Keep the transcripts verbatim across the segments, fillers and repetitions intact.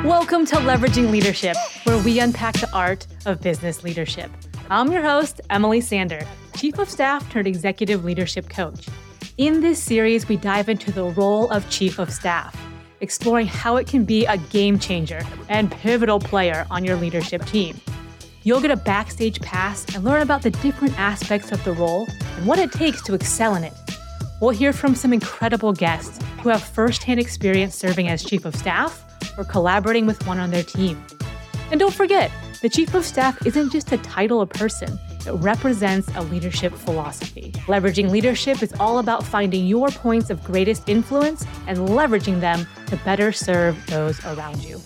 Welcome to Leveraging Leadership, where we unpack the art of business leadership. I'm your host, Emily Sander, Chief of Staff turned Executive Leadership Coach. In this series, we dive into the role of Chief of Staff, exploring how it can be a game changer and pivotal player on your leadership team. You'll get a backstage pass and learn about the different aspects of the role and what it takes to excel in it. We'll hear from some incredible guests who have firsthand experience serving as Chief of Staff or collaborating with one on their team. And don't forget, the Chief of Staff isn't just a title or person. It represents a leadership philosophy. Leveraging leadership is all about finding your points of greatest influence and leveraging them to better serve those around you.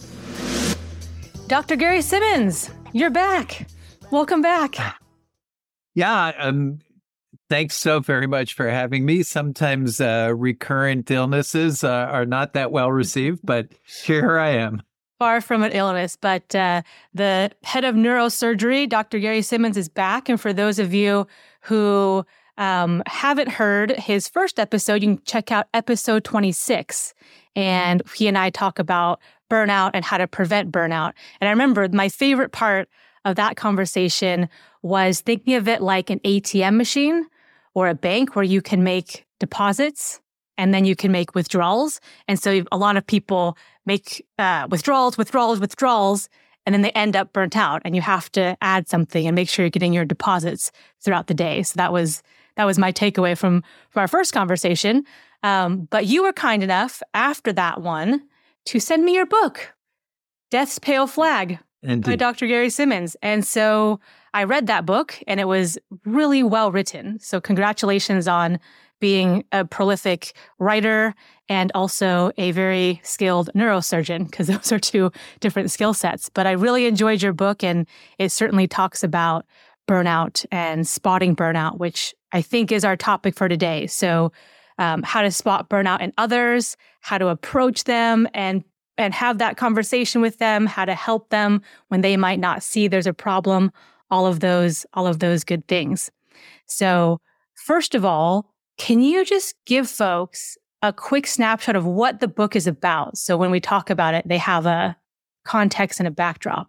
Doctor Gary Simmons, you're back. Welcome back. Yeah, um, thanks so very much for having me. Sometimes uh, recurrent illnesses uh, are not that well received, but here I am. Far from an illness, but uh, the head of neurosurgery, Doctor Gary Simmons, is back. And for those of you who um, haven't heard his first episode, you can check out episode twenty-six. And he and I talk about burnout and how to prevent burnout. And I remember my favorite part of that conversation was thinking of it like an A T M machine or a bank where you can make deposits and then you can make withdrawals. And so a lot of people make uh, withdrawals, withdrawals, withdrawals, and then they end up burnt out. And you have to add something and make sure you're getting your deposits throughout the day. So that was that was my takeaway from, from our first conversation. Um, but you were kind enough after that one to send me your book, Death's Pale Flag, Indeed. By Doctor Gary Simmons. And so I read that book and it was really well written. So congratulations on being a prolific writer and also a very skilled neurosurgeon, because those are two different skill sets. But I really enjoyed your book, and it certainly talks about burnout and spotting burnout, which I think is our topic for today. So um, how to spot burnout in others, how to approach them and and have that conversation with them, how to help them when they might not see there's a problem, all of those, all of those good things. So first of all, can you just give folks a quick snapshot of what the book is about? So when we talk about it, they have a context and a backdrop.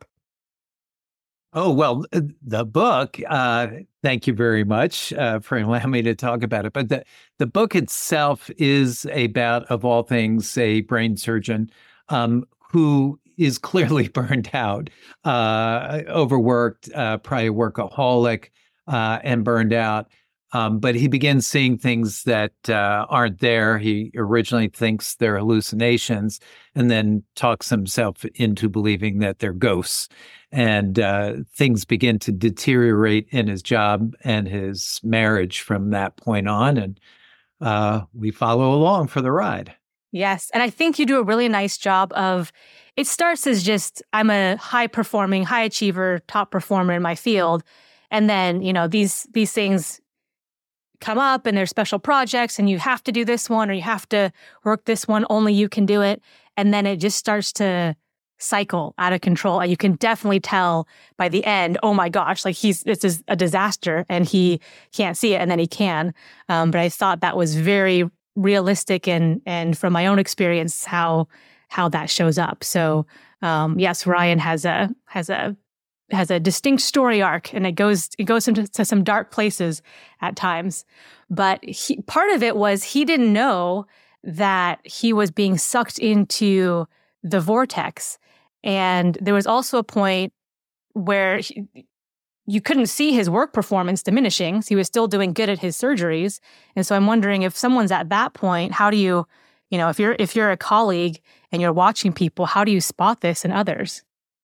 Oh, well, the book, uh, thank you very much uh, for allowing me to talk about it. But the, the book itself is about, of all things, a brain surgeon um, who is clearly burned out, uh, overworked, uh, probably a workaholic, uh, and burned out. Um, but he begins seeing things that uh, aren't there. He originally thinks they're hallucinations and then talks himself into believing that they're ghosts. And uh, things begin to deteriorate in his job and his marriage from that point on. And uh, we follow along for the ride. Yes. And I think you do a really nice job of, it starts as just, I'm a high performing, high achiever, top performer in my field. And then, you know, these these things come up and there's special projects and you have to do this one or you have to work this one, only you can do it. And then it just starts to cycle out of control. And you can definitely tell by the end, oh my gosh, like he's, this is a disaster and he can't see it and then he can. Um, but I thought that was very realistic and, and from my own experience, how, how that shows up. So um, yes, Ryan has a, has a, has a distinct story arc and it goes it goes into to some dark places at times. But he, part of it was he didn't know that he was being sucked into the vortex. And there was also a point where he, you couldn't see his work performance diminishing. So he was still doing good at his surgeries. And so I'm wondering if someone's at that point, how do you, you know, if you're if you're a colleague and you're watching people, how do you spot this in others?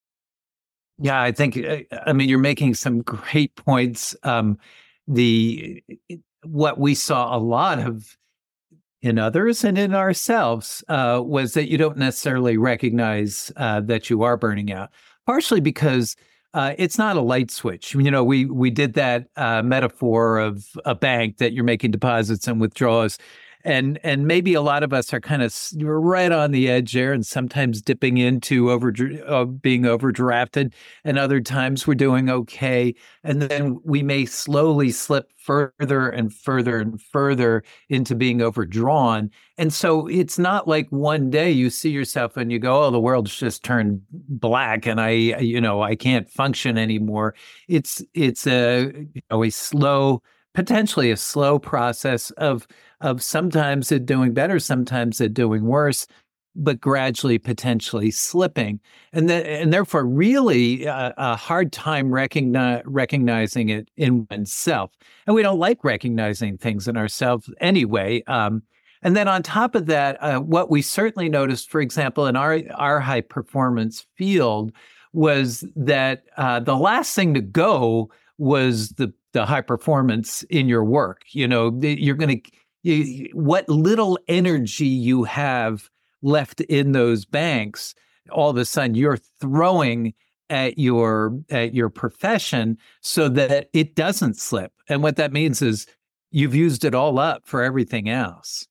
Yeah, I think, I mean, you're making some great points. Um, the what we saw a lot of in others and in ourselves uh, was that you don't necessarily recognize uh, that you are burning out, partially because uh, it's not a light switch. You know, we we did that uh, metaphor of a bank that you're making deposits and withdrawals. And and maybe a lot of us are kind of right on the edge there, and sometimes dipping into over uh, being overdrafted, and other times we're doing okay, and then we may slowly slip further and further and further into being overdrawn. And so it's not like one day you see yourself and you go, oh, the world's just turned black and I, you know, I can't function anymore. It's it's a, you know, a slow, potentially a slow process of of sometimes it doing better, sometimes it doing worse, but gradually potentially slipping. And then, and therefore really a, a hard time recogni- recognizing it in oneself. And we don't like recognizing things in ourselves anyway. Um, and then on top of that, uh, what we certainly noticed, for example, in our, our high performance field was that uh, the last thing to go was the, the high performance in your work. You know, you're going to, you, what little energy you have left in those banks, all of a sudden you're throwing at your at your profession so that it doesn't slip. And what that means is you've used it all up for everything else.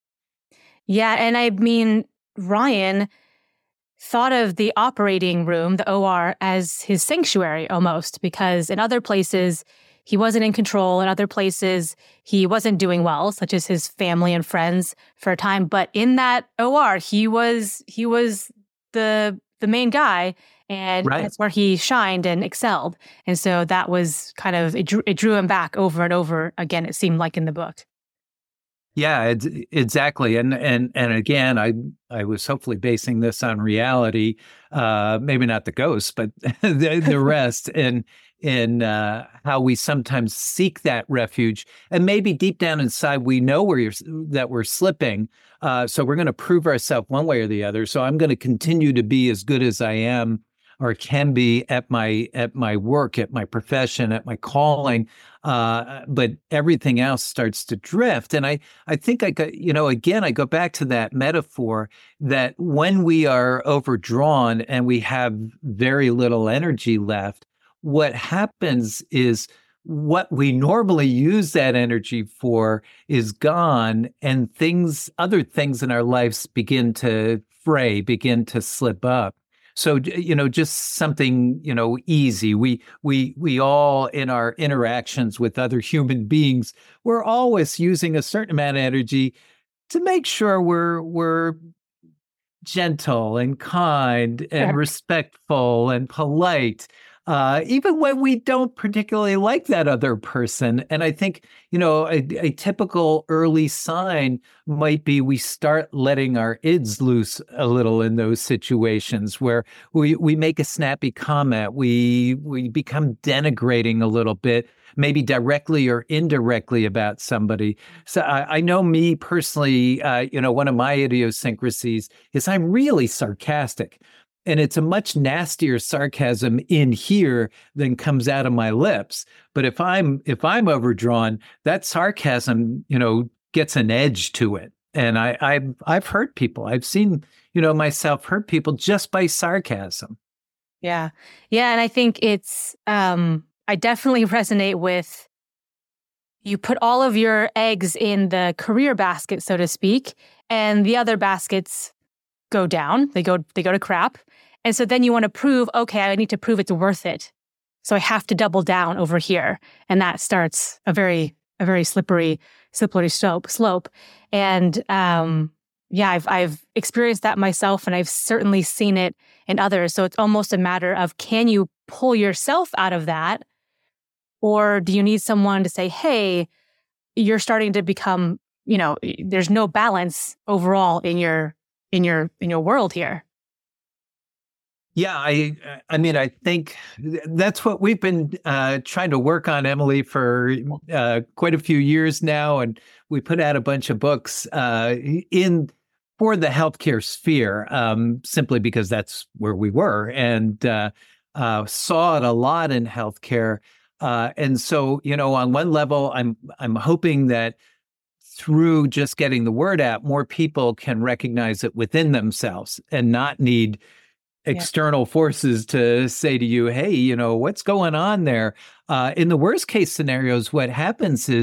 Yeah, and I mean, Ryan thought of the operating room, the O R, as his sanctuary almost, because in other places he wasn't in control. In other places, he wasn't doing well, such as his family and friends for a time. But in that O R, he was he was the the main guy, and right. That's where he shined and excelled. And so that was kind of it drew, it drew him back over and over again. It seemed like in the book. Yeah, it's, exactly. And and and again, I I was hopefully basing this on reality, uh, maybe not the ghosts, but the, the rest, and in uh, how we sometimes seek that refuge, and maybe deep down inside we know where you're, that we're slipping. Uh, so we're going to prove ourselves one way or the other. So I'm going to continue to be as good as I am or can be at my at my work, at my profession, at my calling. Uh, but everything else starts to drift. And I, I think I got, you know, again, I go back to that metaphor that when we are overdrawn and we have very little energy left, what happens is what we normally use that energy for is gone, and things, other things in our lives begin to fray, begin to slip up. So, you know, just something, you know, easy. We we we all in our interactions with other human beings, we're always using a certain amount of energy to make sure we're we're gentle and kind and yeah. respectful and polite. Uh, even when we don't particularly like that other person. And I think, you know, a, a typical early sign might be we start letting our ids loose a little in those situations where we, we make a snappy comment, we we become denigrating a little bit, maybe directly or indirectly about somebody. So I, I know me personally, uh, you know, one of my idiosyncrasies is I'm really sarcastic. And it's a much nastier sarcasm in here than comes out of my lips. But if I'm if I'm overdrawn, that sarcasm, you know, gets an edge to it. And I, I've I've hurt people. I've seen, you know, myself hurt people just by sarcasm. Yeah, yeah, and I think it's um, I definitely resonate with. You put all of your eggs in the career basket, so to speak, and the other baskets go down. They go they go to crap. And so then you want to prove, okay, I need to prove it's worth it. So I have to double down over here. And that starts a very, a very slippery, slippery slope slope. And um, yeah, I've I've experienced that myself, and I've certainly seen it in others. So it's almost a matter of, can you pull yourself out of that? Or do you need someone to say, hey, you're starting to become, you know, there's no balance overall in your in your in your world here. Yeah, I I mean, I think that's what we've been uh, trying to work on, Emily, for uh, quite a few years now. And we put out a bunch of books uh, in for the healthcare sphere, um, simply because that's where we were, and uh, uh, saw it a lot in healthcare. Uh, and so, you know, on one level, I'm I'm hoping that through just getting the word out, more people can recognize it within themselves and not need external yeah. forces to say to you, hey, you know, what's going on there? Uh, in the worst case scenarios, what happens is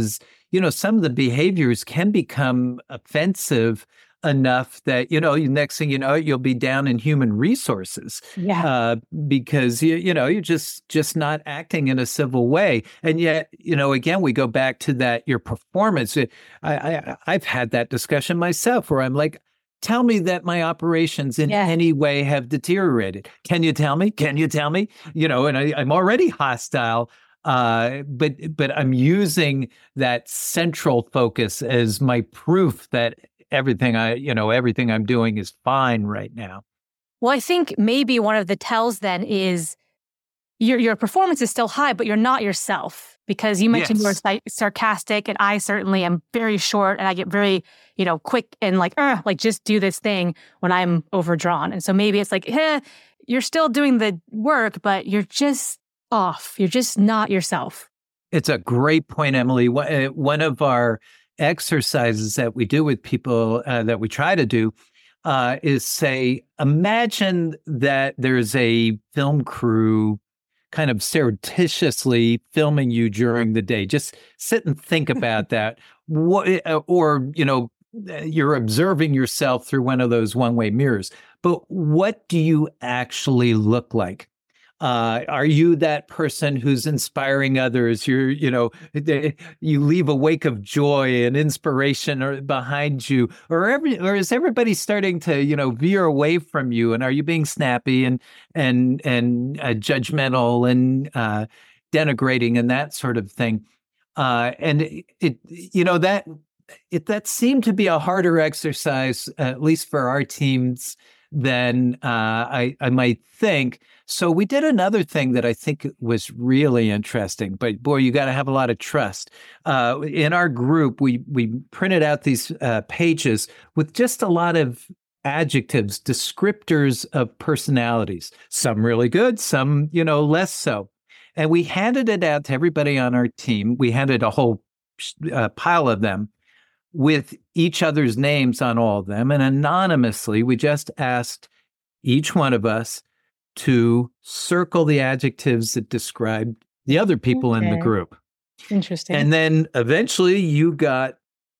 you know, some of the behaviors can become offensive enough that, you know, next thing you know, you'll be down in human resources Yeah. uh, because, you, you know, you're just just not acting in a civil way. And yet, you know, again, we go back to that, your performance. I, I, I've had that discussion myself where I'm like, tell me that my operations in Yeah. any way have deteriorated. Can you tell me? Can you tell me? You know, and I, I'm already hostile. Uh, but but I'm using that central focus as my proof that everything I, you know, everything I'm doing is fine right now. Well, I think maybe one of the tells then is your your performance is still high, but you're not yourself, because you mentioned Yes. you were sarcastic, and I certainly am very short, and I get very, you know, quick and like, uh, like just do this thing when I'm overdrawn. And so maybe it's like, eh, you're still doing the work, but you're just off. You're just not yourself. It's a great point, Emily. One of our exercises that we do with people uh, that we try to do uh, is say, imagine that there's a film crew kind of surreptitiously filming you during the day. Just sit and think about that. What, or, you know, you're observing yourself through one of those one-way mirrors. But what do you actually look like? Uh, are you that person who's inspiring others? You're, you know, you leave a wake of joy and inspiration or behind you, or every, or is everybody starting to, you know, veer away from you? And are you being snappy and and and uh, judgmental and uh, denigrating and that sort of thing? Uh, and it, it, you know, that it that seemed to be a harder exercise, at least for our teams, than uh, I I might think. So we did another thing that I think was really interesting, but boy, you got to have a lot of trust. Uh, in our group, we we printed out these uh, pages with just a lot of adjectives, descriptors of personalities, some really good, some, you know, less so. And we handed it out to everybody on our team. We handed a whole uh, pile of them with each other's names on all of them. And anonymously, we just asked each one of us to circle the adjectives that describe the other people okay. in the group. Interesting. And then eventually you got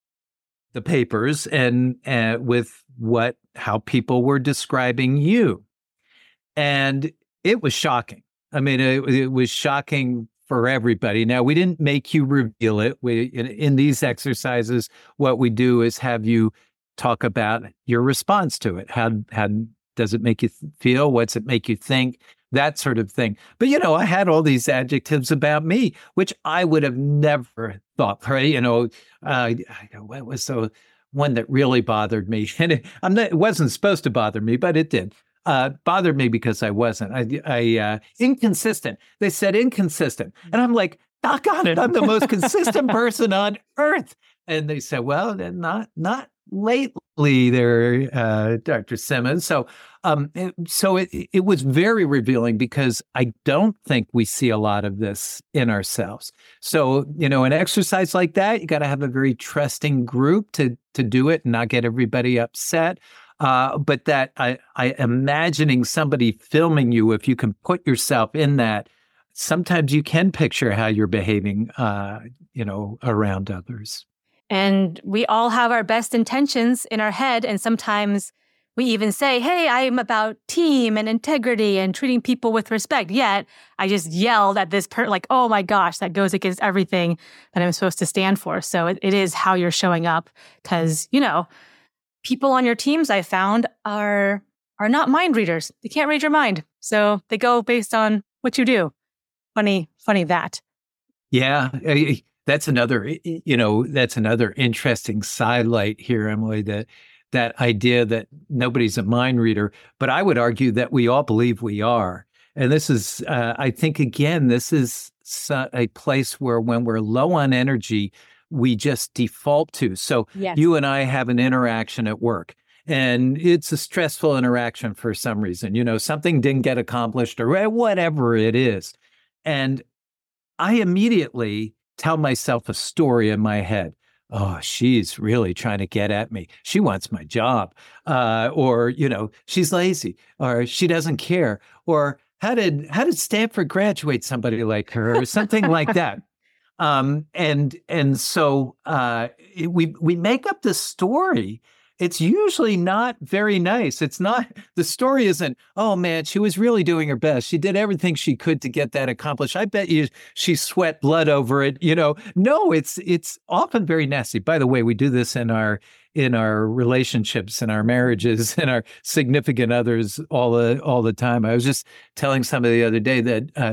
the papers and uh, with what, how people were describing you. And it was shocking. I mean, it, it was shocking for everybody. Now, we didn't make you reveal it. We, in, in these exercises, what we do is have you talk about your response to it. How, how does it make you feel? What's it make you think? That sort of thing. But, you know, I had all these adjectives about me, which I would have never thought, right? You know, uh, what was the one that really bothered me? And it, I'm not, it wasn't supposed to bother me, but it did. Uh, bothered me because I wasn't. I, I uh, inconsistent. They said inconsistent. And I'm like, doggone it, I'm the most consistent person on earth. And they said, well, then not, not lately there, uh, Doctor Simmons. So, um, it, so it, it was very revealing because I don't think we see a lot of this in ourselves. So, you know, an exercise like that, you got to have a very trusting group to, to do it and not get everybody upset. Uh, but that I, I imagining somebody filming you, if you can put yourself in that, sometimes you can picture how you're behaving, uh, you know, around others. And we all have our best intentions in our head. And sometimes we even say, hey, I'm about team and integrity and treating people with respect. Yet I just yelled at this person like, oh my gosh, that goes against everything that I'm supposed to stand for. So it, it is how you're showing up because, you know, people on your teams I found are are not mind readers. They can't read your mind. So they go based on what you do. Funny, funny that. Yeah. That's another, you know, that's another interesting sidelight here, Emily, that that idea that nobody's a mind reader. But I would argue that we all believe we are. And this is, uh, I think, again, this is a place where when we're low on energy, we just default to. So yes. You and I have an interaction at work. And it's a stressful interaction for some reason. You know, something didn't get accomplished or whatever it is. And I immediately tell myself a story in my head. Oh, she's really trying to get at me. She wants my job. Uh, or, you know, she's lazy or she doesn't care. Or how did how did Stanford graduate somebody like her or something like that? Um, and and so uh, it, we we make up this story. It's usually not very nice. It's not, the story isn't, oh man, she was really doing her best. She did everything she could to get that accomplished. I bet you she sweat blood over it. You know, no, it's it's often very nasty. By the way, we do this in our in our relationships, in our marriages, in our significant others all the all the time. I was just telling somebody the other day that uh,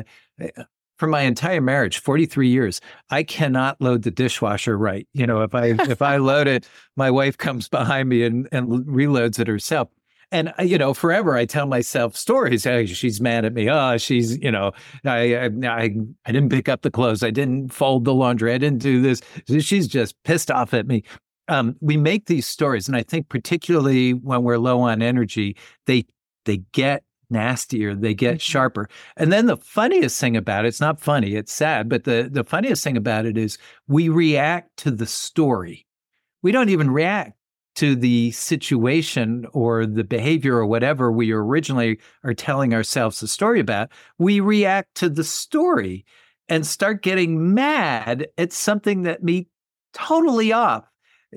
for my entire marriage, forty-three years, I cannot load the dishwasher right. You know, if I if I load it, my wife comes behind me and, and reloads it herself. And, you know, forever I tell myself stories. Hey, she's mad at me. Oh, she's, you know, I, I, I, I didn't pick up the clothes. I didn't fold the laundry. I didn't do this. She's just pissed off at me. Um, we make these stories. And I think particularly when we're low on energy, they they get nastier, they get sharper. And then the funniest thing about it, it's not funny, it's sad, but the, the funniest thing about it is we react to the story. We don't even react to the situation or the behavior or whatever we originally are telling ourselves the story about. We react to the story and start getting mad at something that me totally off.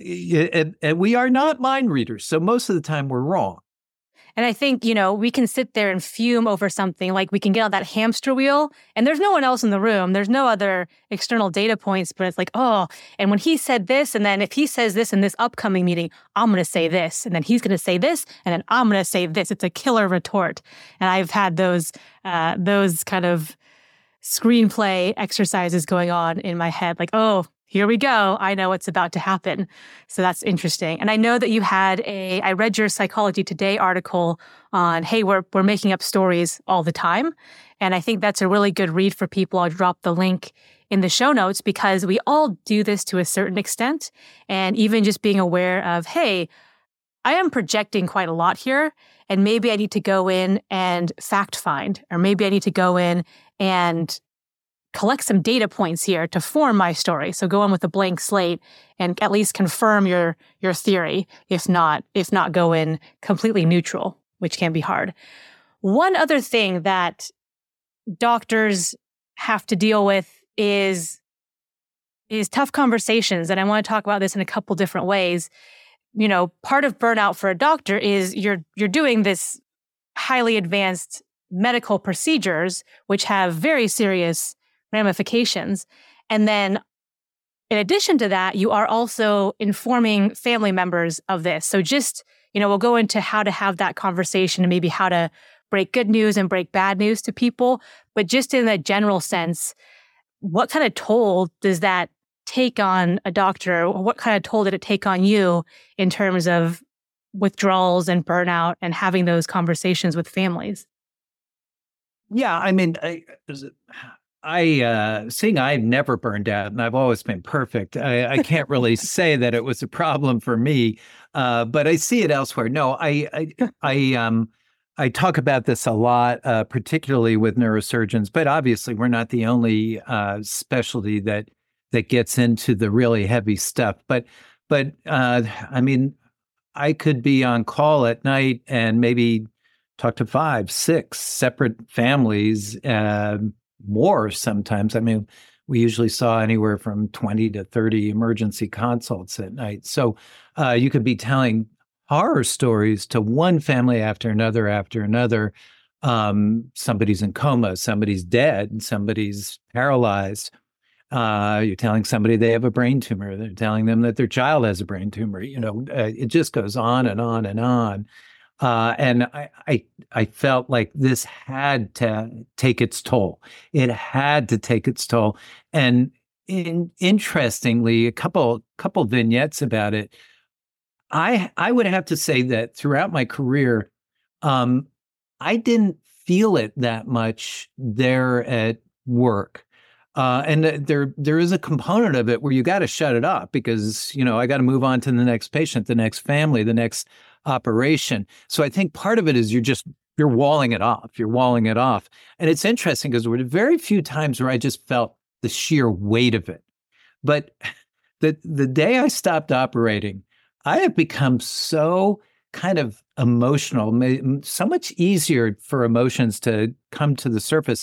And, and we are not mind readers. So most of the time we're wrong. And I think, you know, we can sit there and fume over something, like we can get on that hamster wheel and there's no one else in the room. There's no other external data points, but it's like, oh, and when he said this, and then if he says this in this upcoming meeting, I'm going to say this, and then he's going to say this, and then I'm going to say this. It's a killer retort. And I've had those, uh, those kind of screenplay exercises going on in my head, like, oh, here we go. I know what's about to happen. So that's interesting. And I know that you had a, I read your Psychology Today article on, hey, we're we're making up stories all the time. And I think that's a really good read for people. I'll drop the link in the show notes because we all do this to a certain extent. And even just being aware of, hey, I am projecting quite a lot here. And maybe I need to go in and fact find, or maybe I need to go in and collect some data points here to form my story. So go in with a blank slate and at least confirm your your theory, if not, if not go in completely neutral, which can be hard. One other thing that doctors have to deal with is, is tough conversations. And I want to talk about this in a couple different ways. You know, part of burnout for a doctor is you're you're doing this highly advanced medical procedures, which have very serious ramifications. And then in addition to that, you are also informing family members of this. So just, you know, we'll go into how to have that conversation and maybe how to break good news and break bad news to people. But just in a general sense, what kind of toll does that take on a doctor? Or what kind of toll did it take on you in terms of withdrawals and burnout and having those conversations with families? Yeah, I mean, I, I uh, seeing I've never burned out and I've always been perfect. I, I can't really say that it was a problem for me, uh, but I see it elsewhere. No, I, I, I, um, I talk about this a lot, uh, particularly with neurosurgeons. But obviously, we're not the only uh, specialty that that gets into the really heavy stuff. But, but uh, I mean, I could be on call at night and maybe talk to five, six separate families. Uh, more sometimes. I mean, we usually saw anywhere from twenty to thirty emergency consults at night. So uh, you could be telling horror stories to one family after another after another. Um, somebody's in coma, somebody's dead, somebody's paralyzed. Uh, you're telling somebody they have a brain tumor. They're telling them that their child has a brain tumor. You know, uh, it just goes on and on and on. Uh, and I, I, I felt like this had to take its toll. It had to take its toll. And in, interestingly, a couple, couple vignettes about it. I, I would have to say that throughout my career, um, I didn't feel it that much there at work. Uh, and there, there is a component of it where you got to shut it off because, you know, I got to move on to the next patient, the next family, the next operation. So I think part of it is you're just, you're walling it off. You're walling it off. And it's interesting because there were very few times where I just felt the sheer weight of it. But the, the day I stopped operating, I have become so kind of emotional, so much easier for emotions to come to the surface.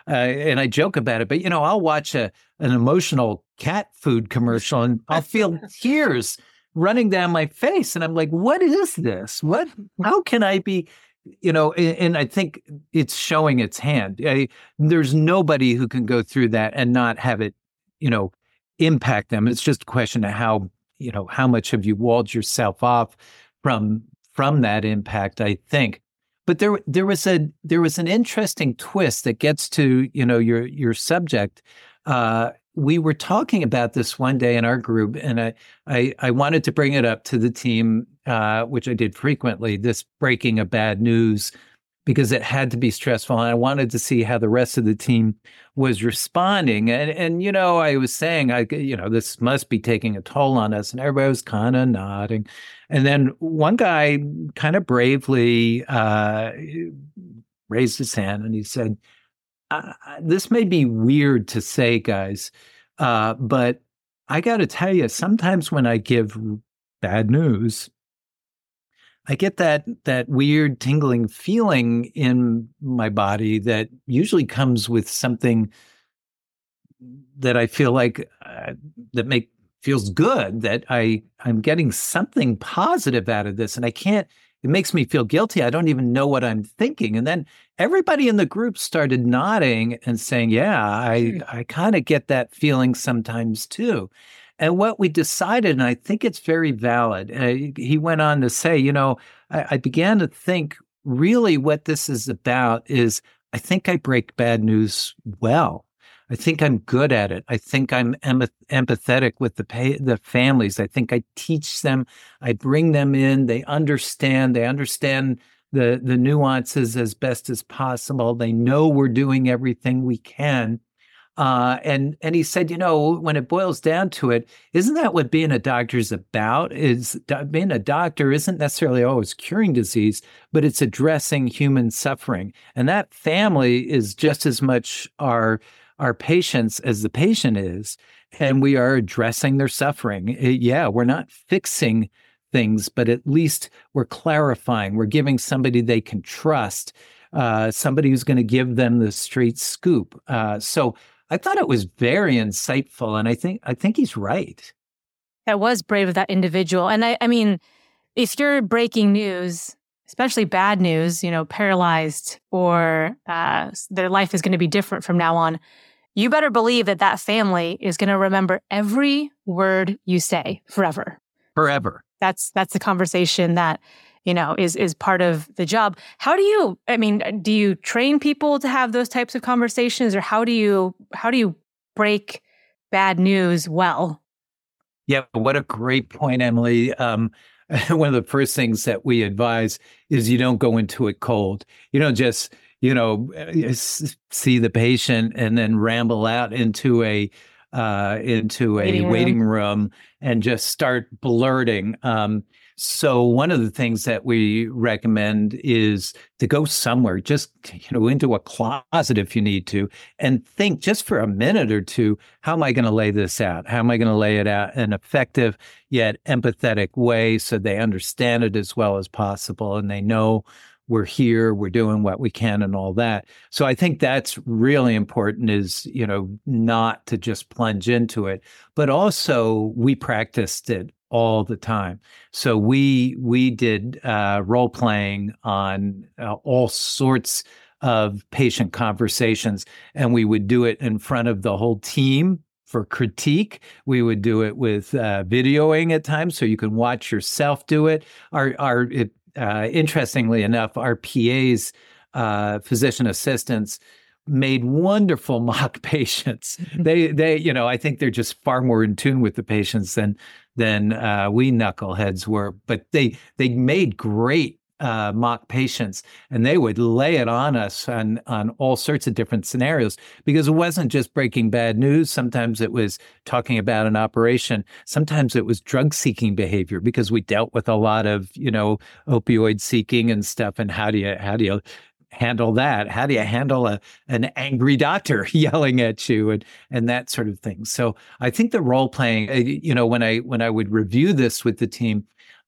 uh, and I joke about it, but you know, I'll watch a an emotional cat food commercial and I'll feel tears running down my face, and I'm like, what is this? What? How can I be? You know, and, and I think it's showing its hand. I, there's nobody who can go through that and not have it, you know, impact them. It's just a question of how, you know, how much have you walled yourself off from from that impact, I think. But there there was a there was an interesting twist that gets to, you know, your your subject. Uh, we were talking about this one day in our group, and I I, I wanted to bring it up to the team, uh, which I did frequently, this breaking of bad news, because it had to be stressful. And I wanted to see how the rest of the team was responding. And, and you know, I was saying, I, you know, this must be taking a toll on us. And everybody was kind of nodding. And then one guy kind of bravely uh, raised his hand and he said, I, this may be weird to say, guys, uh, but I got to tell you, sometimes when I give bad news, I get that that weird tingling feeling in my body that usually comes with something that I feel like uh, that make feels good, that I I'm getting something positive out of this, and I can't. It makes me feel guilty. I don't even know what I'm thinking. And then everybody in the group started nodding and saying, yeah, I, I kind of get that feeling sometimes too. And what we decided, and I think it's very valid, uh, he went on to say, you know, I, I began to think really what this is about is I think I break bad news well. I think I'm good at it. I think I'm em- empathetic with the pay- the families. I think I teach them. I bring them in. They understand. They understand the the nuances as best as possible. They know we're doing everything we can. Uh, and and he said, you know, when it boils down to it, isn't that what being a doctor is about? Is do- being a doctor isn't necessarily always curing disease, but it's addressing human suffering. And that family is just as much our our patients as the patient is, and we are addressing their suffering. It, yeah, we're not fixing things, but at least we're clarifying. We're giving somebody they can trust, uh, somebody who's going to give them the straight scoop. Uh, so I thought it was very insightful, and I think I think he's right. That was brave of that individual. And I, I mean, if you're breaking news, especially bad news, you know, paralyzed or uh, their life is going to be different from now on, you better believe that that family is going to remember every word you say forever. Forever. That's that's the conversation that, you know, is is part of the job. How do you, I mean, do you train people to have those types of conversations, or how do you how do you break bad news well? Yeah, what a great point, Emily. Um, one of the first things that we advise is you don't go into it cold. You don't just, you know, see the patient and then ramble out into a uh, into a waiting, waiting room. room and just start blurting. Um, so one of the things that we recommend is to go somewhere, just, you know, into a closet if you need to, and think just for a minute or two, how am I going to lay this out? How am I going to lay it out in an effective yet empathetic way so they understand it as well as possible and they know we're here, we're doing what we can and all that. So I think that's really important, is, you know, not to just plunge into it, but also we practiced it all the time. So we we did uh, role playing on uh, all sorts of patient conversations, and we would do it in front of the whole team for critique. We would do it with uh, videoing at times, so you can watch yourself do it. Our our it, uh, interestingly enough, our P As, uh, physician assistants, made wonderful mock patients. They, they, you know, I think they're just far more in tune with the patients than than uh, we knuckleheads were. But they they made great uh, mock patients, and they would lay it on us on on all sorts of different scenarios, because it wasn't just breaking bad news. Sometimes it was talking about an operation. Sometimes it was drug seeking behavior, because we dealt with a lot of, you know, opioid seeking and stuff. And how do you how do you handle that? How do you handle a an angry doctor yelling at you and and that sort of thing? So I think the role playing, you know, when I when I would review this with the team,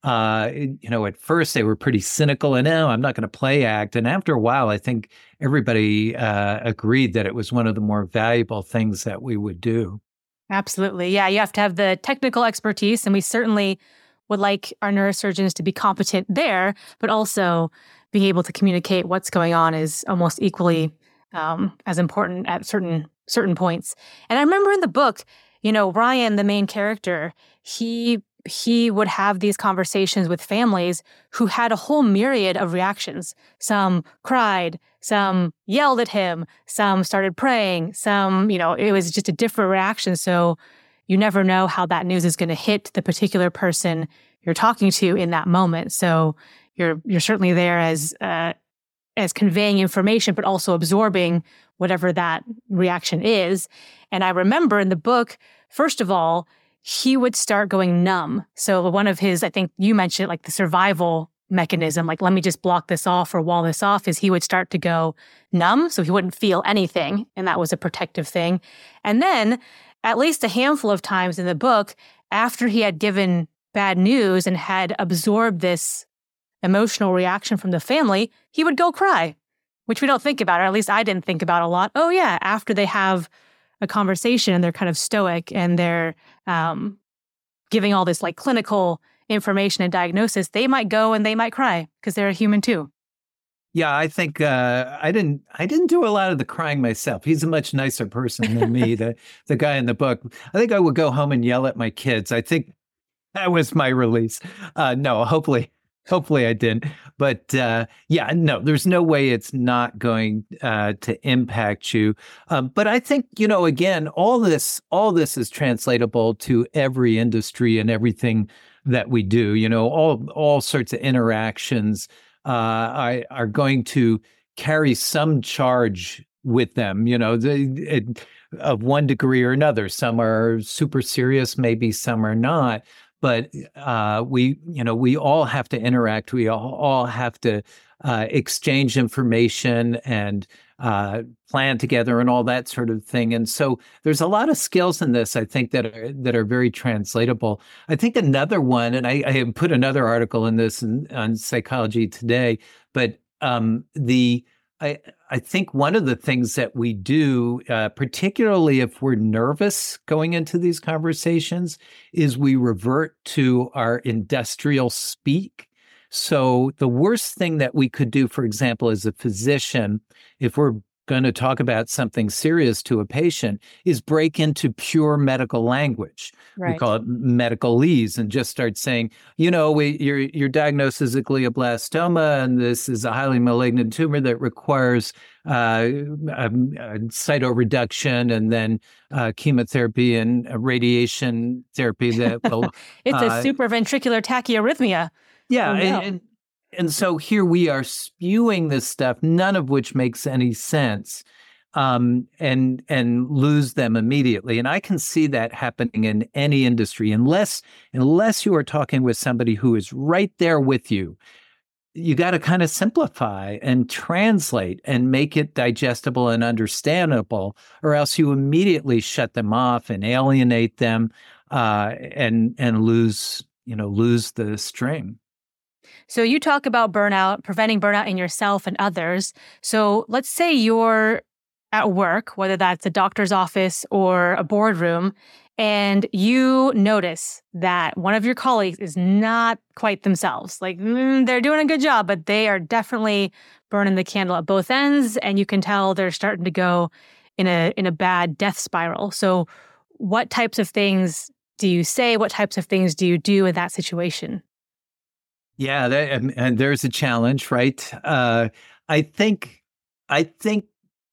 Uh, you know, at first they were pretty cynical and, no, I'm not going to play act. And after a while, I think everybody uh, agreed that it was one of the more valuable things that we would do. Absolutely. Yeah, you have to have the technical expertise, and we certainly would like our neurosurgeons to be competent there, but also being able to communicate what's going on is almost equally um, as important at certain certain points. And I remember in the book, you know, Ryan, the main character, he he would have these conversations with families who had a whole myriad of reactions. Some cried, some yelled at him, some started praying, some, you know, it was just a different reaction. So you never know how that news is going to hit the particular person you're talking to in that moment. So you're you're certainly there as uh, as conveying information, but also absorbing whatever that reaction is. And I remember in the book, first of all, he would start going numb. So one of his, I think you mentioned, like the survival mechanism, like, let me just block this off or wall this off, is he would start to go numb. So he wouldn't feel anything. And that was a protective thing. And then at least a handful of times in the book, after he had given bad news and had absorbed this emotional reaction from the family, he would go cry, which we don't think about, or at least I didn't think about a lot. Oh yeah, after they have a conversation and they're kind of stoic and they're um, giving all this like clinical information and diagnosis, they might go and they might cry because they're a human too. Yeah, I think uh, I didn't. I didn't do a lot of the crying myself. He's a much nicer person than me. the the guy in the book. I think I would go home and yell at my kids. I think that was my release. Uh, no, hopefully, hopefully I didn't. But uh, yeah, no, there's no way it's not going uh, to impact you. Um, but I think, you know, again, all this, all this is translatable to every industry and everything that we do. You know, all all sorts of interactions uh, are, are going to carry some charge with them. You know, the, it, of one degree or another. Some are super serious, maybe some are not. But uh, we, you know, we all have to interact. We all, all have to uh, exchange information and uh, plan together and all that sort of thing. And so there's a lot of skills in this, I think, that are that are very translatable. I think another one, and I, I put another article in this in, on Psychology Today, but um, the I, I think one of the things that we do, uh, particularly if we're nervous going into these conversations, is we revert to our industrial speak. So the worst thing that we could do, for example, as a physician, if we're going to talk about something serious to a patient, is break into pure medical language. Right. We call it medicalese, and just start saying, you know, we, your your diagnosis is a glioblastoma, and this is a highly malignant tumor that requires uh, um, uh, cytoreduction and then uh, chemotherapy and uh, radiation therapy that will. It's uh, a supraventricular tachyarrhythmia. Yeah, Oh, no. and, and and so here we are spewing this stuff, none of which makes any sense, um, and and lose them immediately. And I can see that happening in any industry, unless unless you are talking with somebody who is right there with you. You got to kind of simplify and translate and make it digestible and understandable, or else you immediately shut them off and alienate them, uh, and and lose you know lose the string. So you talk about burnout, preventing burnout in yourself and others. So let's say you're at work, whether that's a doctor's office or a boardroom, and you notice that one of your colleagues is not quite themselves. Like mm, they're doing a good job, but they are definitely burning the candle at both ends, and you can tell they're starting to go in a in a bad death spiral. So what types of things do you say? What types of things do you do in that situation? Yeah, that, and, and there's a challenge, right? Uh, I think, I think,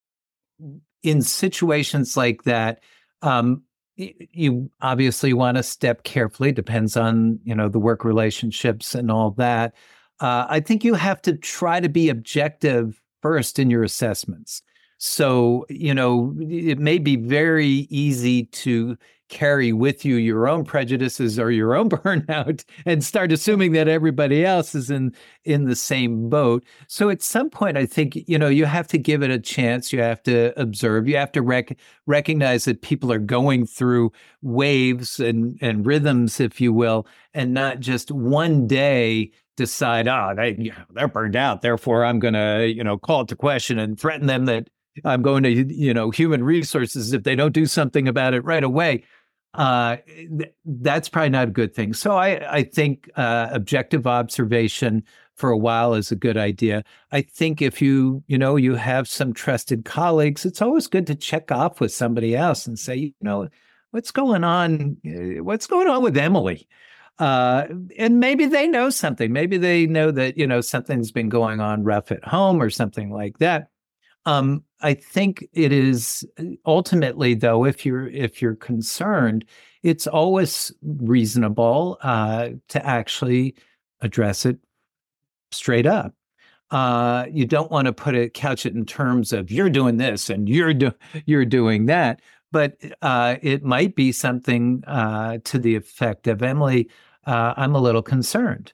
in situations like that, um, y- you obviously want to step carefully. Depends on you know the work relationships and all that. Uh, I think you have to try to be objective first in your assessments. So, you know, it may be very easy to carry with you your own prejudices or your own burnout and start assuming that everybody else is in in the same boat. So at some point, I think, you know, you have to give it a chance. You have to observe. You have to rec- recognize that people are going through waves and, and rhythms, if you will, and not just one day decide, oh, they, you know, they're burned out. Therefore, I'm going to, you know, call it to question and threaten them that I'm going to, you know, human resources if they don't do something about it right away. Uh, th- that's probably not a good thing. So I, I think uh, objective observation for a while is a good idea. I think if you, you know, you have some trusted colleagues, it's always good to check off with somebody else and say, you know, what's going on? uh, What's going on with Emily? Uh, and maybe they know something. Maybe they know that, you know, something's been going on rough at home or something like that. Um, I think it is ultimately, though, if you're if you're concerned, it's always reasonable uh, to actually address it straight up. Uh, you don't want to put it couch it in terms of you're doing this and you're do, you're doing that, but uh, it might be something uh, to the effect of Emily. Uh, I'm a little concerned.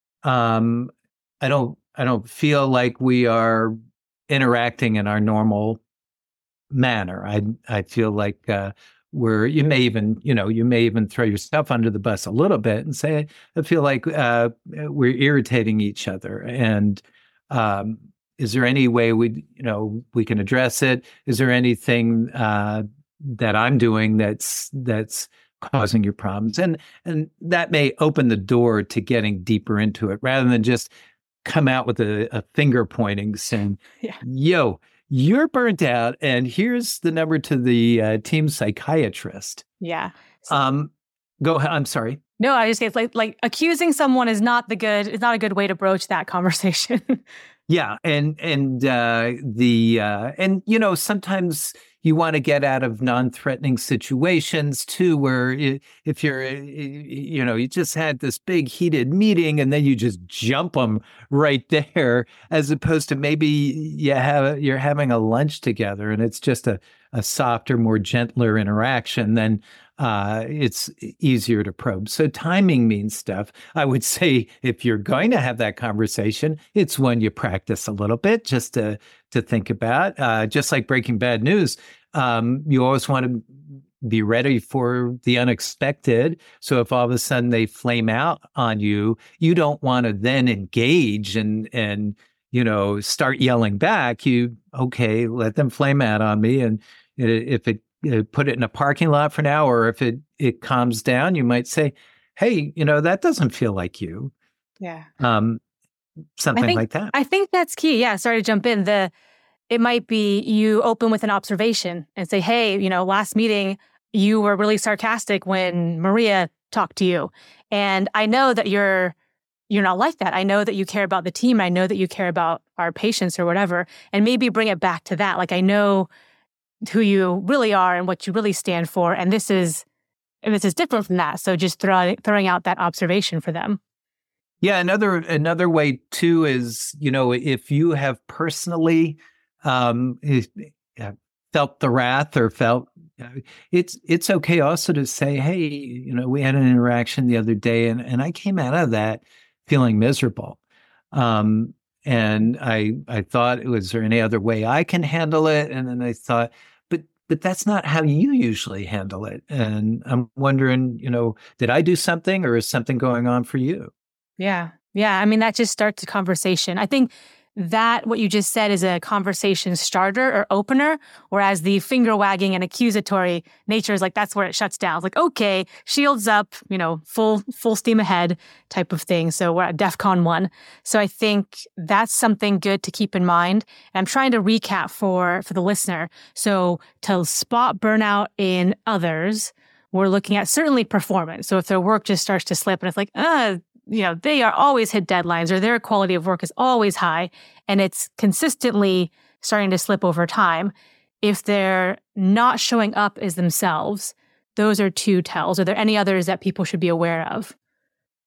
Um, I don't I don't feel like we are interacting in our normal manner. I I feel like uh, we're you may even you know you may even throw yourself under the bus a little bit and say I feel like uh, we're irritating each other. And um, is there any way we you know we can address it? Is there anything uh, that I'm doing that's that's causing your problems? And and that may open the door to getting deeper into it rather than just come out with a, a finger pointing saying, Yeah. yo, you're burnt out, and here's the number to the uh, team psychiatrist. Yeah. So, Um, go ahead. I'm sorry. no, I just say it's like like accusing someone is not the good. It's not a good way to broach that conversation. Yeah, and and uh, the uh, and you know sometimes you want to get out of non-threatening situations too, where I if you're uh, you know you just had this big heated meeting and then you just jump them right there, as opposed to maybe you have you're having a lunch together and it's just a a softer, more gentler interaction. Then uh, it's easier to probe. So timing means stuff. I would say if you're going to have that conversation, it's one you practice a little bit just to to think about. Uh, just like breaking bad news, um, you always want to be ready for the unexpected. So if all of a sudden they flame out on you, you don't want to then engage and and you know start yelling back. You okay, let them flame out on me, and if it uh, put it in a parking lot for now, or if it it calms down, you might say, "Hey, you know that doesn't feel like you." Yeah. Um, I something think like that. I think that's key. Yeah, sorry to jump in. The it might be you open with an observation and say, "Hey, you know, last meeting you were really sarcastic when Maria talked to you, and I know that you're you're not like that. I know that you care about the team. I know that you care about our patients or whatever, and maybe bring it back to that. Like I know who you really are and what you really stand for, and this is and this is different from that. So just throwing throwing out that observation for them." Yeah, another another way too is you know if you have personally um, if- uh, felt the wrath or felt uh, it's it's okay also to say, hey, you know, we had an interaction the other day, and and I came out of that feeling miserable. Um, and I I thought, was there any other way I can handle it? And then I thought, but but that's not how you usually handle it. And I'm wondering, you know, did I do something, or is something going on for you? Yeah. Yeah. I mean, that just starts a conversation. I think that what you just said is a conversation starter or opener, whereas the finger wagging and accusatory nature is like, that's where it shuts down. It's like, okay, shields up, you know, full, full steam ahead type of thing. So we're at DEFCON one. So I think that's something good to keep in mind. And I'm trying to recap for, for the listener. So to spot burnout in others, we're looking at certainly performance. So if their work just starts to slip and it's like, uh, you know, they are always hit deadlines or their quality of work is always high and it's consistently starting to slip over time. If they're not showing up as themselves, those are two tells. Are there any others that people should be aware of?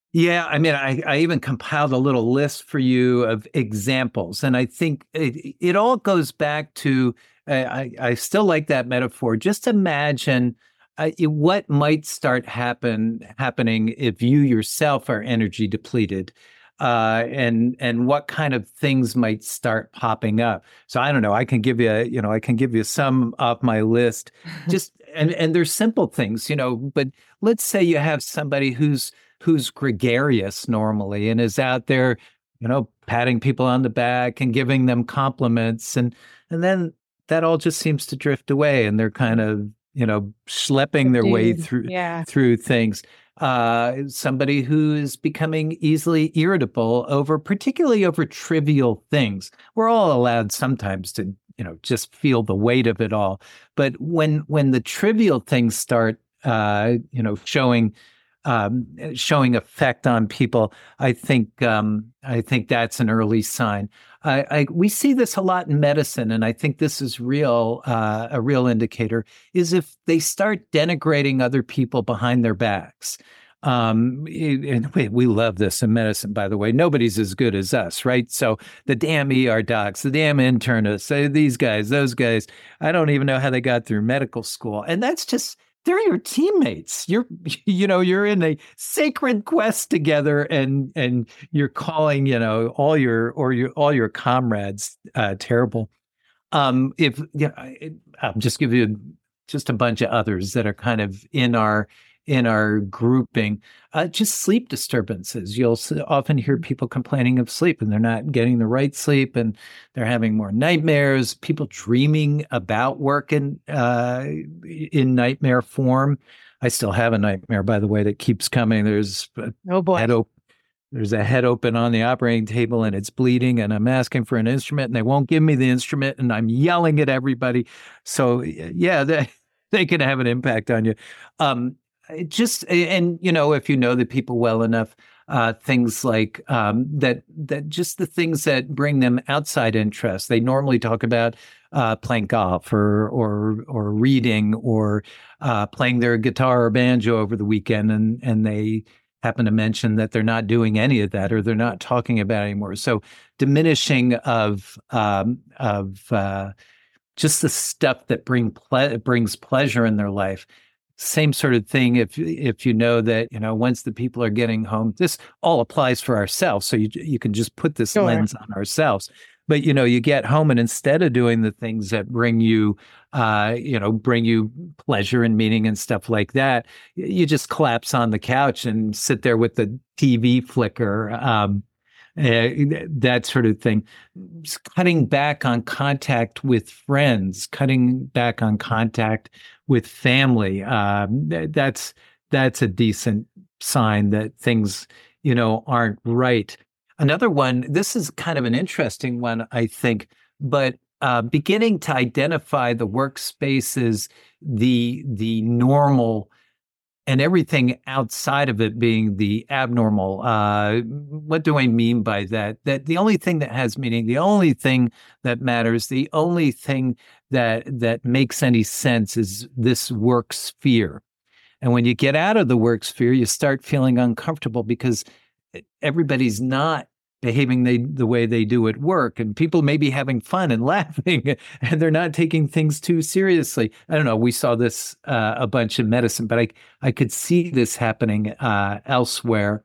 Yeah, I mean, I, I even compiled a little list for you of examples, and I think it, it all goes back to uh, I, I still like that metaphor. Just imagine uh, it- what might start happen happening if you yourself are energy depleted, uh, and and what kind of things might start popping up. So I don't know. I can give you, you know, I can give you some off my list. Just and and there's simple things, you know. But let's say you have somebody who's who's gregarious normally and is out there, you know, patting people on the back and giving them compliments. And and then that all just seems to drift away and they're kind of, you know, schlepping their way Dude. through Yeah. through things. Uh, somebody who is becoming easily irritable over, particularly over trivial things. We're all allowed sometimes to, you know, just feel the weight of it all. But when when the trivial things start, uh, you know, showing um, showing effect on people, I think um, I think that's an early sign. I, I, we see this a lot in medicine, and I think this is real uh, a real indicator. Is if they start denigrating other people behind their backs. Um, and we, we love this in medicine, by the way. Nobody's as good as us, right? So the damn E R docs, the damn internists, uh, these guys, those guys. I don't even know how they got through medical school, and that's just they're your teammates. You're, you know, you're in a sacred quest together, and and you're calling, you know, all your or your all your comrades uh, terrible. Um, if you know, I- I'll just give you just a bunch of others that are kind of in our in our grouping. Uh, just sleep disturbances. You'll s- often hear people complaining of sleep, and they're not getting the right sleep, and they're having more nightmares. People dreaming about work in uh, in nightmare form. I still have a nightmare, by the way, that keeps coming. There's a Oh boy. head op- there's a head open on the operating table and it's bleeding, and I'm asking for an instrument and they won't give me the instrument, and I'm yelling at everybody. So yeah, they, they can have an impact on you. Um, it just and you know, if you know the people well enough, uh, things like um, that that just the things that bring them outside interests. They normally talk about uh, playing golf or or or reading or uh, playing their guitar or banjo over the weekend, and and they happen to mention that they're not doing any of that or they're not talking about it anymore. So diminishing of um, of uh, just the stuff that bring ple- brings pleasure in their life. Same sort of thing if if you know that, you know, once the people are getting home, this all applies for ourselves. So you you can just put this Sure. lens on ourselves. But you know, you get home and instead of doing the things that bring you uh, you know, bring you pleasure and meaning and stuff like that, you just collapse on the couch and sit there with the T V flicker. Um, uh, that sort of thing. Just cutting back on contact with friends, cutting back on contact with family. Um, th- that's that's a decent sign that things, you know, aren't right. Another one. This is kind of an interesting one, I think, but uh, beginning to identify the workspace as the the normal and everything outside of it being the abnormal. Uh, what do I mean by that? That the only thing that has meaning, the only thing that matters, the only thing that that makes any sense is this work sphere. And when you get out of the work sphere, you start feeling uncomfortable because everybody's not behaving they, the way they do at work. And people may be having fun and laughing and they're not taking things too seriously. I don't know. We saw this uh, a bunch in medicine, but I, I could see this happening uh, elsewhere.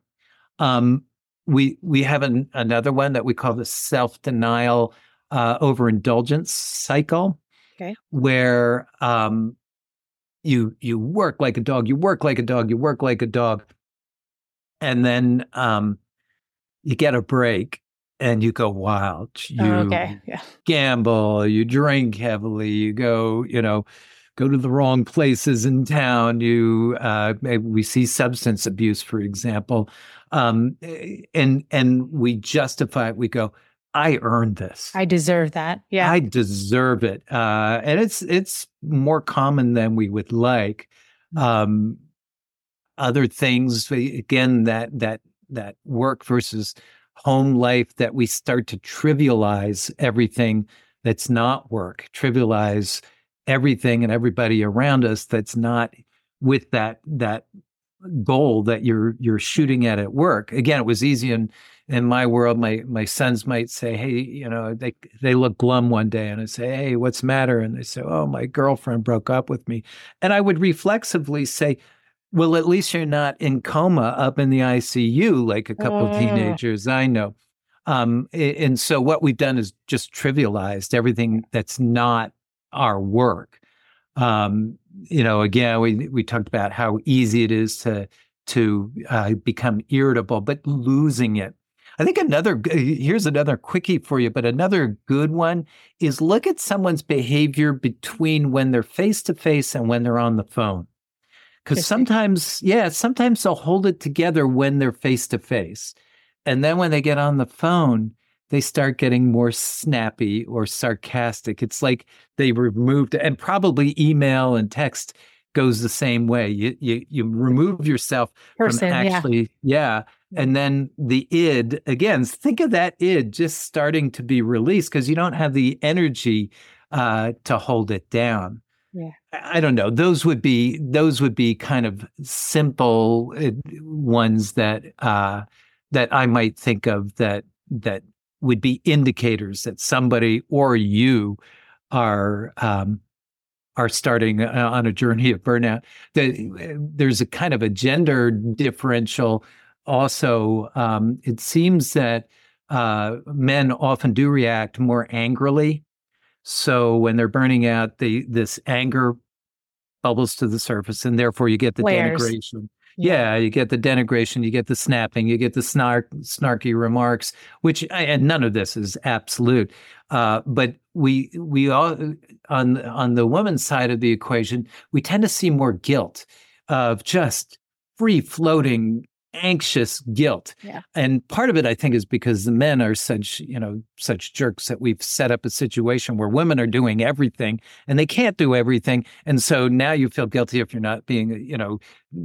Um, we we have an, another one that we call the self-denial uh, overindulgence cycle, Okay. where um, you you work like a dog, you work like a dog, you work like a dog, and then um, you get a break and you go wild. Oh, okay. You Yeah. gamble, you drink heavily, you go, you know, go to the wrong places in town. You, uh, we see substance abuse, for example, um, and and we justify it. We go, I earned this. I deserve that. Yeah. I deserve it, uh, and it's it's more common than we would like. Um, other things, again, that that that work versus home life, that we start to trivialize everything that's not work, trivialize everything and everybody around us that's not with that that goal that you're you're shooting at at work. Again, it was easy in in my world. My my sons might say, "Hey, you know, they they look glum one day," and I say, "Hey, what's the matter?" And they say, "Oh, my girlfriend broke up with me," and I would reflexively say, "Well, at least you're not in coma up in the I C U like a couple of teenagers I know." Um, and so what we've done is just trivialized everything that's not our work. Um, you know, again, we we talked about how easy it is to to uh, become irritable, but losing it. I think another here's another quickie for you, but another good one is look at someone's behavior between when they're face to face and when they're on the phone. Because sometimes, yeah, sometimes they'll hold it together when they're face to face. And then when they get on the phone, they start getting more snappy or sarcastic. It's like they removed, and probably email and text goes the same way. You you, you remove yourself Person, from actually, yeah. yeah. And then the id, again, think of that id just starting to be released because you don't have the energy uh, to hold it down. Yeah. I don't know. Those would be those would be kind of simple ones that uh, that I might think of that that would be indicators that somebody or you are um, are starting on a journey of burnout. The, there's a kind of a gender differential. Also, um, it seems that uh, men often do react more angrily. So when they're burning out, the this anger bubbles to the surface, and therefore you get the Layers. denigration. Yeah. yeah, you get the denigration, you get the snapping, you get the snark, snarky remarks, which, and none of this is absolute. Uh, but we we all on on the woman's side of the equation, we tend to see more guilt of just free floating, anxious guilt. Yeah. And part of it, I think, is because the men are such, you know, such jerks that we've set up a situation where women are doing everything and they can't do everything. And so now you feel guilty if you're not being, you know,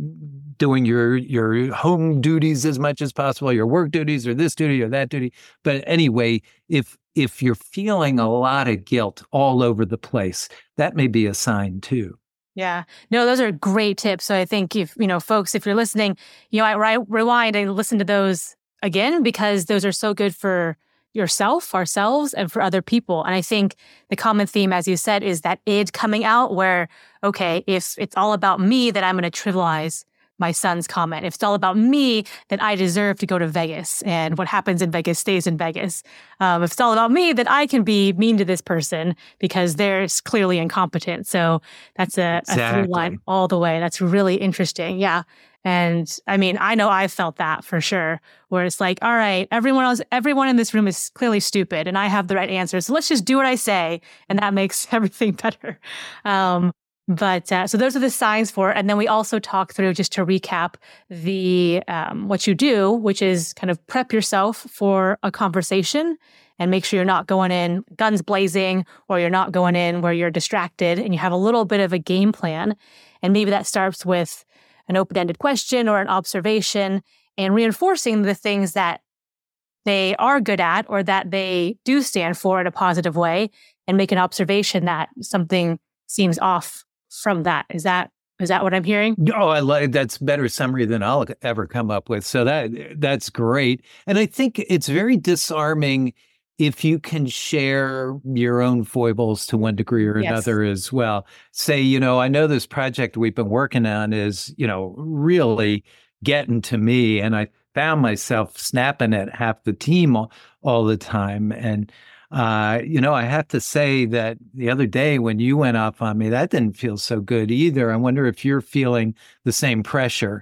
doing your your home duties as much as possible, your work duties or this duty or that duty. But anyway, if if you're feeling a lot of guilt all over the place, that may be a sign too. Yeah, no, those are great tips. So I think if, you know, folks, if you're listening, you know, I, I rewind and listen to those again, because those are so good for yourself, ourselves, and for other people. And I think the common theme, as you said, is that id coming out where, okay, if it's all about me, then I'm going to trivialize my son's comment. If it's all about me, then I deserve to go to Vegas, and what happens in Vegas stays in Vegas. Um, if it's all about me, then I can be mean to this person because they're clearly incompetent. So that's a, exactly. a through line all the way. That's really interesting. Yeah. And I mean, I know I've felt that for sure, where it's like, all right, everyone else, everyone in this room is clearly stupid and I have the right answer. So let's just do what I say. And that makes everything better. Um, But uh, so those are the signs for it. And then we also talk through, just to recap, the um, what you do, which is kind of prep yourself for a conversation and make sure you're not going in guns blazing, or you're not going in where you're distracted, and you have a little bit of a game plan. And maybe that starts with an open-ended question or an observation, and reinforcing the things that they are good at or that they do stand for in a positive way, and make an observation that something seems off from that. Is that is that what I'm hearing? Oh, I like that's better summary than I'll ever come up with. So that that's great. And I think it's very disarming if you can share your own foibles to one degree or Yes. another as well. Say, you know, I know this project we've been working on is, you know, really getting to me, and I found myself snapping at half the team all, all the time. And Uh, you know, I have to say that the other day when you went off on me, that didn't feel so good either. I wonder if you're feeling the same pressure.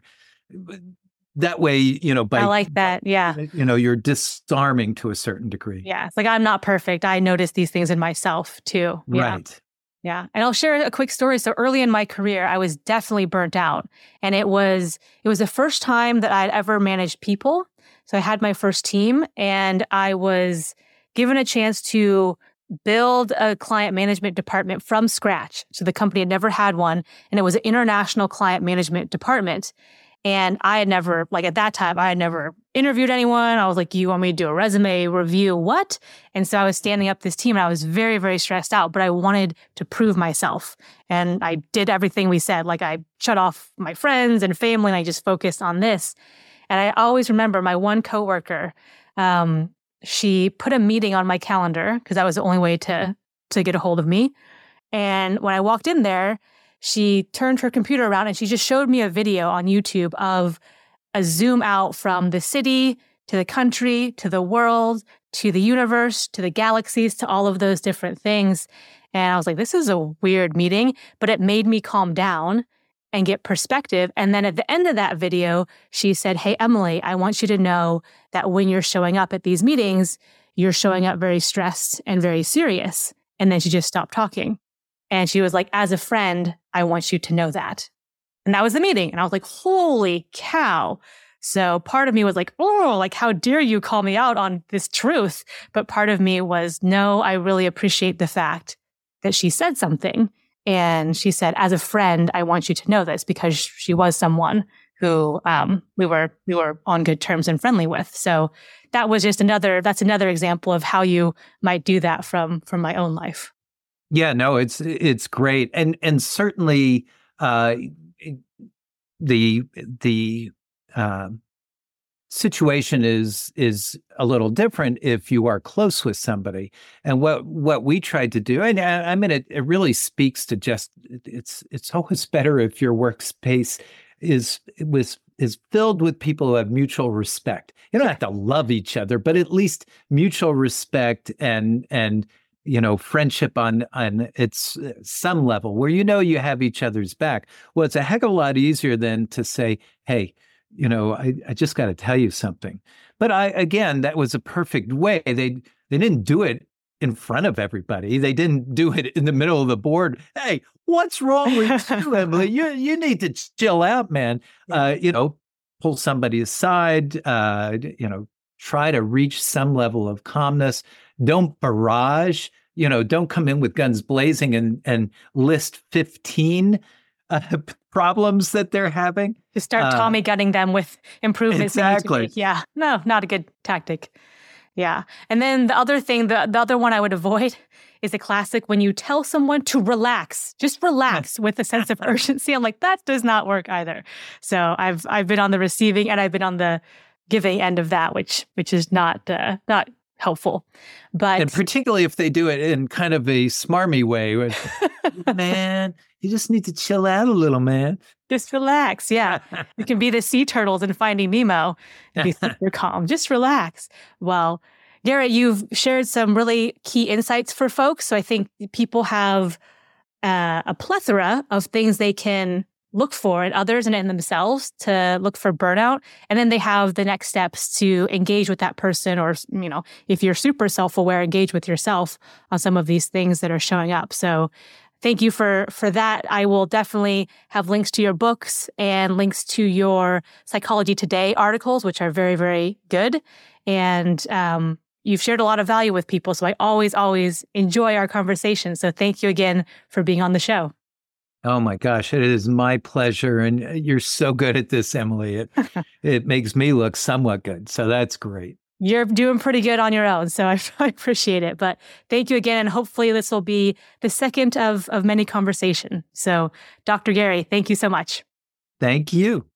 That way, you know, by I like that. Yeah. you know, you're disarming to a certain degree. Yeah. It's like, I'm not perfect. I notice these things in myself too. Yeah. Right. Yeah. And I'll share a quick story. So early in my career, I was definitely burnt out. And it was, it was the first time that I'd ever managed people. So I had my first team, and I was given a chance to build a client management department from scratch. So the company had never had one, and it was an international client management department. And I had never, like at that time, I had never interviewed anyone. I was like, you want me to do a resume review? What? And so I was standing up this team and I was very, very stressed out, but I wanted to prove myself. And I did everything we said. Like I shut off my friends and family and I just focused on this. And I always remember my one coworker, um, she put a meeting on my calendar because that was the only way to, to get a hold of me. And when I walked in there, she turned her computer around and she just showed me a video on YouTube of a zoom out from the city to the country, to the world, to the universe, to the galaxies, to all of those different things. And I was like, this is a weird meeting, but it made me calm down and get perspective. And then at the end of that video, she said, hey, Emily, I want you to know that when you're showing up at these meetings, you're showing up very stressed and very serious. And then she just stopped talking. And she was like, as a friend, I want you to know that. And that was the meeting. And I was like, holy cow. So part of me was like, oh, like, how dare you call me out on this truth? But part of me was, no, I really appreciate the fact that she said something. And she said, as a friend, I want you to know this, because she was someone who um, we were we were on good terms and friendly with. So that was just another, that's another example of how you might do that from from my own life. Yeah, no, it's it's great. And and certainly uh, the the uh, situation is is a little different if you are close with somebody. And what what we tried to do, and I, I mean, it, it really speaks to just it's it's always better if your workspace is was is filled with people who have mutual respect. You don't have to love each other, but at least mutual respect and and you know friendship on on its some level where you know you have each other's back. Well, it's a heck of a lot easier than to say, hey, you know, I, I just got to tell you something. But I, again, that was a perfect way. They they didn't do it in front of everybody. They didn't do it in the middle of the board. Hey, what's wrong with you, Emily? You you need to chill out, man. Uh, you know, pull somebody aside. Uh, you know, try to reach some level of calmness. Don't barrage. You know, don't come in with guns blazing and and list fifteen uh, problems that they're having. Just start Tommy uh, gunning them with improvements. Exactly. Yeah. No, not a good tactic. Yeah. And then the other thing, the, the other one I would avoid is a classic when you tell someone to relax, just relax with a sense of urgency. I'm like, that does not work either. So I've I've been on the receiving and I've been on the giving end of that, which which is not uh, not helpful. But and particularly if they do it in kind of a smarmy way, with, man, you just need to chill out a little, man. Just relax. Yeah. You can be the sea turtles in Finding Nemo and be super calm. Just relax. Well, Garrett, you've shared some really key insights for folks. So I think people have uh, a plethora of things they can look for in others and in themselves to look for burnout. And then they have the next steps to engage with that person, or, you know, if you're super self-aware, engage with yourself on some of these things that are showing up. So thank you for, for that. I will definitely have links to your books and links to your Psychology Today articles, which are very, very good. And um, you've shared a lot of value with people. So I always, always enjoy our conversation. So thank you again for being on the show. Oh my gosh, it is my pleasure. And you're so good at this, Emily. It, it makes me look somewhat good. So that's great. You're doing pretty good on your own, so I, I appreciate it. But thank you again, and hopefully this will be the second of, of many conversations. So, Doctor Gary, thank you so much. Thank you.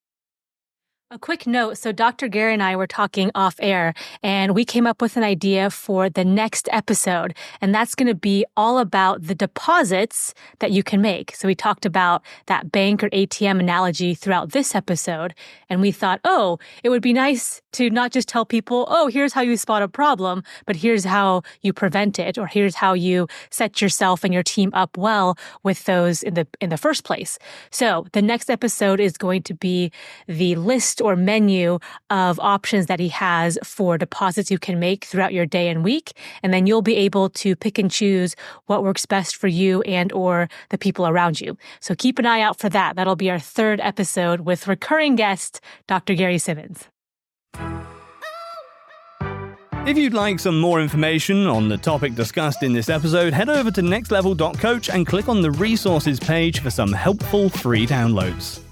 A quick note. So Doctor Gary and I were talking off air, and we came up with an idea for the next episode. And that's going to be all about the deposits that you can make. So we talked about that bank or A T M analogy throughout this episode. And we thought, oh, it would be nice to not just tell people, oh, here's how you spot a problem, but here's how you prevent it, or here's how you set yourself and your team up well with those in the, in the first place. So the next episode is going to be the list or menu of options that he has for deposits you can make throughout your day and week. And then you'll be able to pick and choose what works best for you and or the people around you. So keep an eye out for that. That'll be our third episode with recurring guest, Doctor Gary Simmons. If you'd like some more information on the topic discussed in this episode, head over to next level dot coach and click on the resources page for some helpful free downloads.